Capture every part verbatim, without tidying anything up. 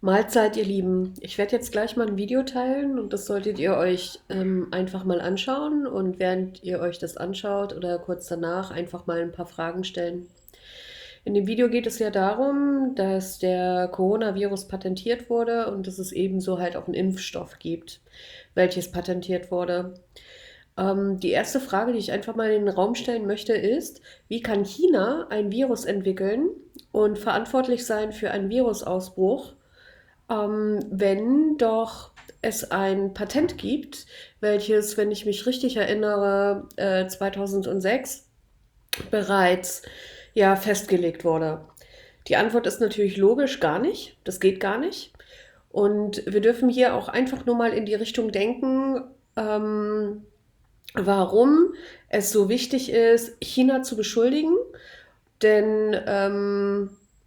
Mahlzeit, ihr Lieben. Ich werde jetzt gleich mal ein Video teilen und das solltet ihr euch ähm, einfach mal anschauen und während ihr euch das anschaut oder kurz danach einfach mal ein paar Fragen stellen. In dem Video geht es ja darum, dass der Coronavirus patentiert wurde und dass es ebenso halt auch einen Impfstoff gibt, welches patentiert wurde. Ähm, die erste Frage, die ich einfach mal in den Raum stellen möchte, ist, wie kann China ein Virus entwickeln und verantwortlich sein für einen Virusausbruch, ähm, wenn doch es ein Patent gibt, welches, wenn ich mich richtig erinnere, äh, zweitausendsechs bereits ja festgelegt wurde. Die Antwort ist natürlich logisch, gar nicht. Das geht gar nicht. Und wir dürfen hier auch einfach nur mal in die Richtung denken, ähm, warum es so wichtig ist, China zu beschuldigen. Denn ähm,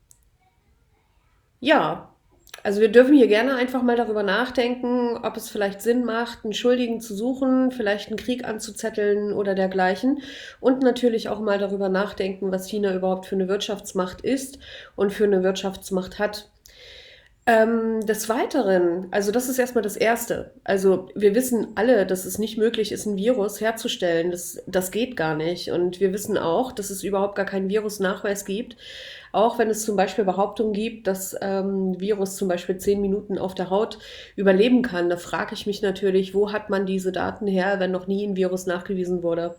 ja, also wir dürfen hier gerne einfach mal darüber nachdenken, ob es vielleicht Sinn macht, einen Schuldigen zu suchen, vielleicht einen Krieg anzuzetteln oder dergleichen. Und natürlich auch mal darüber nachdenken, was China überhaupt für eine Wirtschaftsmacht ist und für eine Wirtschaftsmacht hat. Ähm, des Weiteren, also das ist erstmal das Erste. Also wir wissen alle, dass es nicht möglich ist, ein Virus herzustellen. Das, das geht gar nicht. Und wir wissen auch, dass es überhaupt gar keinen Virusnachweis gibt. Auch wenn es zum Beispiel Behauptungen gibt, dass ähm, Virus zum Beispiel zehn Minuten auf der Haut überleben kann. Da frage ich mich natürlich, wo hat man diese Daten her, wenn noch nie ein Virus nachgewiesen wurde?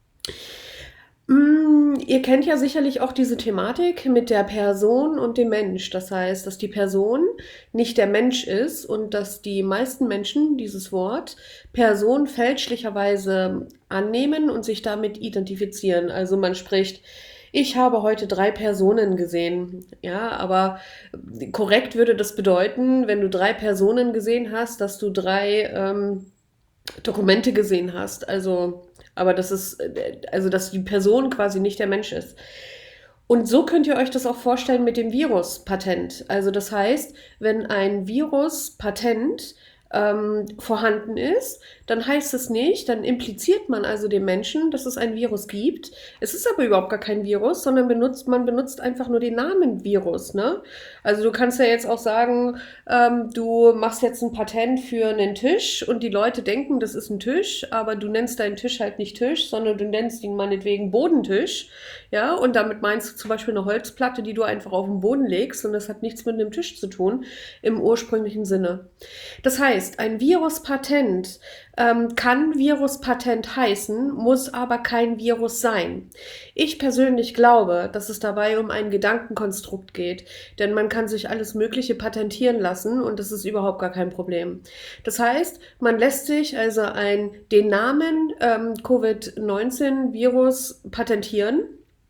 Mm, Ihr kennt ja sicherlich auch diese Thematik mit der Person und dem Mensch. Das heißt, dass die Person nicht der Mensch ist und dass die meisten Menschen dieses Wort Person fälschlicherweise annehmen und sich damit identifizieren. Also man spricht, ich habe heute drei Personen gesehen. Ja, aber korrekt würde das bedeuten, wenn du drei Personen gesehen hast, dass du drei ähm, Dokumente gesehen hast. Also, aber das ist, äh, also dass die Person quasi nicht der Mensch ist. Und so könnt ihr euch das auch vorstellen mit dem Virus-Patent. Also das heißt, wenn ein Virus-Patent ähm, vorhanden ist, dann heißt es nicht, dann impliziert man also dem Menschen, dass es ein Virus gibt. Es ist aber überhaupt gar kein Virus, sondern benutzt, man benutzt einfach nur den Namen Virus. Ne? Also du kannst ja jetzt auch sagen, ähm, du machst jetzt ein Patent für einen Tisch und die Leute denken, das ist ein Tisch, aber du nennst deinen Tisch halt nicht Tisch, sondern du nennst ihn meinetwegen Bodentisch. Ja, und damit meinst du zum Beispiel eine Holzplatte, die du einfach auf den Boden legst und das hat nichts mit einem Tisch zu tun im ursprünglichen Sinne. Das heißt, ein Viruspatent ähm, kann Viruspatent heißen, muss aber kein Virus sein. Ich persönlich glaube, dass es dabei um ein Gedankenkonstrukt geht, denn man kann sich alles Mögliche patentieren lassen und das ist überhaupt gar kein Problem. Das heißt, man lässt sich also ein, den Namen ähm, Covid neunzehn Virus patentieren.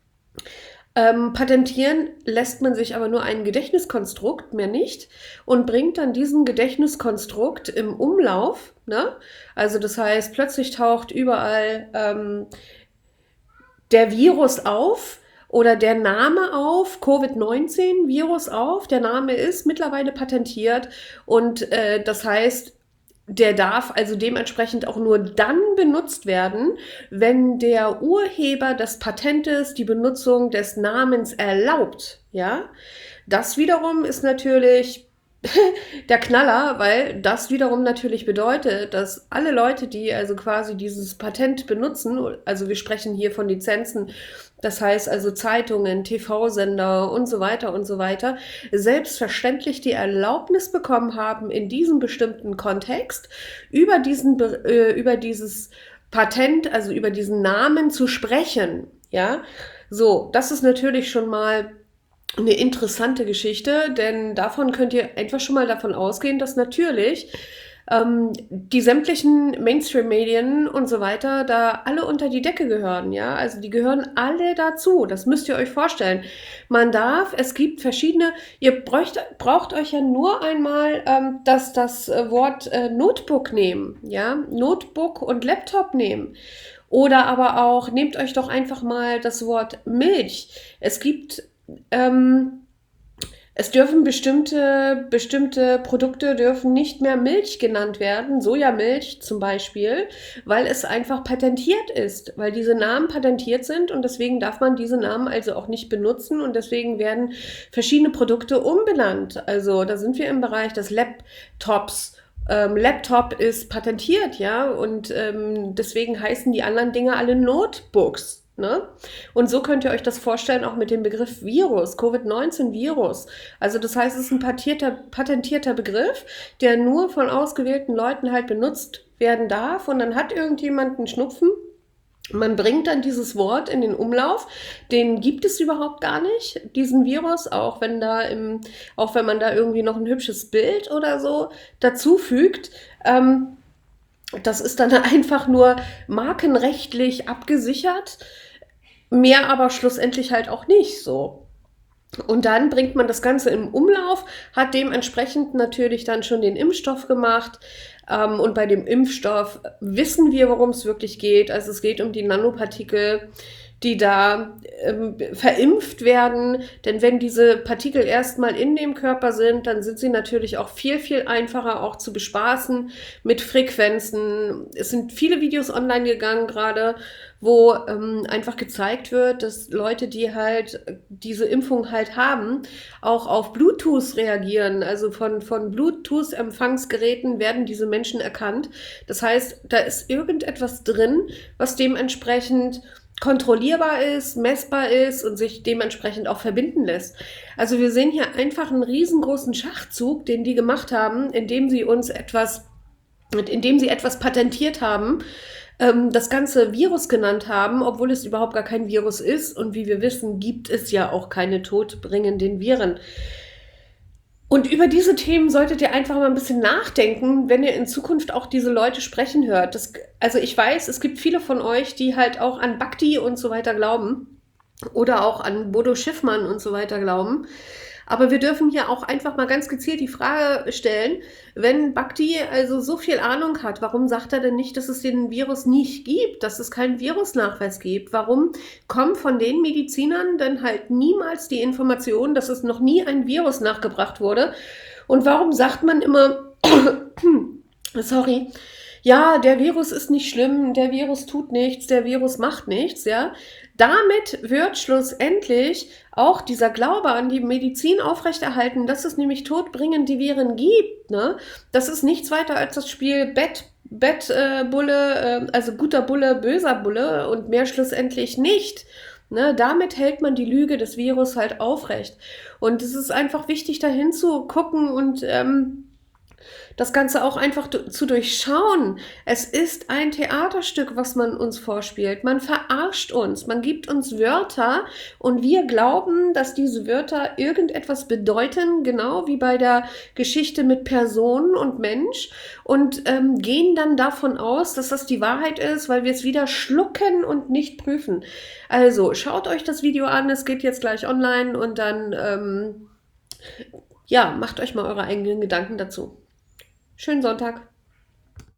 Ähm, patentieren lässt man sich aber nur ein Gedächtniskonstrukt, mehr nicht, und bringt dann diesen Gedächtniskonstrukt im Umlauf. Ne? Also das heißt, plötzlich taucht überall ähm, der Virus auf oder der Name auf, Covid neunzehn Virus auf. Der Name ist mittlerweile patentiert und äh, das heißt, der darf also dementsprechend auch nur dann benutzt werden, wenn der Urheber des Patentes die Benutzung des Namens erlaubt. Ja, das wiederum ist natürlich der Knaller, weil das wiederum natürlich bedeutet, dass alle Leute, die also quasi dieses Patent benutzen, also wir sprechen hier von Lizenzen, das heißt also Zeitungen, T V-Sender und so weiter und so weiter, selbstverständlich die Erlaubnis bekommen haben, in diesem bestimmten Kontext über diesen, äh, über dieses Patent, also über diesen Namen zu sprechen. Ja, so, das ist natürlich schon mal eine interessante Geschichte, denn davon könnt ihr einfach schon mal davon ausgehen, dass natürlich ähm, die sämtlichen Mainstream-Medien und so weiter da alle unter die Decke gehören, ja. Also die gehören alle dazu. Das müsst ihr euch vorstellen. Man darf, es gibt verschiedene, ihr bräucht, braucht euch ja nur einmal ähm, das, das Wort äh, Notebook nehmen, ja. Notebook und Laptop nehmen. Oder aber auch, nehmt euch doch einfach mal das Wort Milch. Es gibt ähm, Es dürfen bestimmte, bestimmte Produkte dürfen nicht mehr Milch genannt werden, Sojamilch zum Beispiel, weil es einfach patentiert ist, weil diese Namen patentiert sind und deswegen darf man diese Namen also auch nicht benutzen und deswegen werden verschiedene Produkte umbenannt. Also da sind wir im Bereich des Laptops. Ähm, Laptop ist patentiert, ja, und ähm, deswegen heißen die anderen Dinge alle Notebooks. Ne? Und so könnt ihr euch das vorstellen, auch mit dem Begriff Virus, Covid neunzehn Virus. Also das heißt, es ist ein patentierter, patentierter Begriff, der nur von ausgewählten Leuten halt benutzt werden darf. Und dann hat irgendjemand einen Schnupfen. Man bringt dann dieses Wort in den Umlauf, den gibt es überhaupt gar nicht, diesen Virus, auch wenn da im, auch wenn man da irgendwie noch ein hübsches Bild oder so dazu fügt. Ähm, das ist dann einfach nur markenrechtlich abgesichert, mehr aber schlussendlich halt auch nicht so. Und dann bringt man das Ganze im Umlauf, hat dementsprechend natürlich dann schon den Impfstoff gemacht. Ähm, und bei dem Impfstoff wissen wir, worum es wirklich geht. Also es geht um die Nanopartikel, die da ähm, verimpft werden. Denn wenn diese Partikel erstmal in dem Körper sind, dann sind sie natürlich auch viel, viel einfacher auch zu bespaßen mit Frequenzen. Es sind viele Videos online gegangen gerade, wo ähm, einfach gezeigt wird, dass Leute, die halt diese Impfung halt haben, auch auf Bluetooth reagieren. Also von, von Bluetooth-Empfangsgeräten werden diese Menschen erkannt. Das heißt, da ist irgendetwas drin, was dementsprechend kontrollierbar ist, messbar ist und sich dementsprechend auch verbinden lässt. Also wir sehen hier einfach einen riesengroßen Schachzug, den die gemacht haben, indem sie uns etwas, indem sie etwas patentiert haben, ähm, das ganze Virus genannt haben, obwohl es überhaupt gar kein Virus ist. Und wie wir wissen, gibt es ja auch keine todbringenden Viren. Und über diese Themen solltet ihr einfach mal ein bisschen nachdenken, wenn ihr in Zukunft auch diese Leute sprechen hört. Das, also ich weiß, es gibt viele von euch, die halt auch an Bhakti und so weiter glauben oder auch an Bodo Schiffmann und so weiter glauben. Aber wir dürfen hier auch einfach mal ganz gezielt die Frage stellen, wenn Bhakti also so viel Ahnung hat, warum sagt er denn nicht, dass es den Virus nicht gibt, dass es keinen Virusnachweis gibt? Warum kommen von den Medizinern dann halt niemals die Information, dass es noch nie ein Virus nachgebracht wurde? Und warum sagt man immer, sorry, ja, der Virus ist nicht schlimm, der Virus tut nichts, der Virus macht nichts, ja? Damit wird schlussendlich auch dieser Glaube an die Medizin aufrechterhalten, dass es nämlich todbringende Viren gibt, ne? Das ist nichts weiter als das Spiel Bett, Bettbulle, äh, also guter Bulle, böser Bulle und mehr schlussendlich nicht. Ne? Damit hält man die Lüge des Virus halt aufrecht. Und es ist einfach wichtig, dahin zu gucken und ähm, das Ganze auch einfach du- zu durchschauen. Es ist ein Theaterstück, was man uns vorspielt. Man verarscht uns, man gibt uns Wörter und wir glauben, dass diese Wörter irgendetwas bedeuten, genau wie bei der Geschichte mit Person und Mensch und ähm, gehen dann davon aus, dass das die Wahrheit ist, weil wir es wieder schlucken und nicht prüfen. Also schaut euch das Video an, es geht jetzt gleich online und dann ähm, ja, macht euch mal eure eigenen Gedanken dazu. Schönen Sonntag.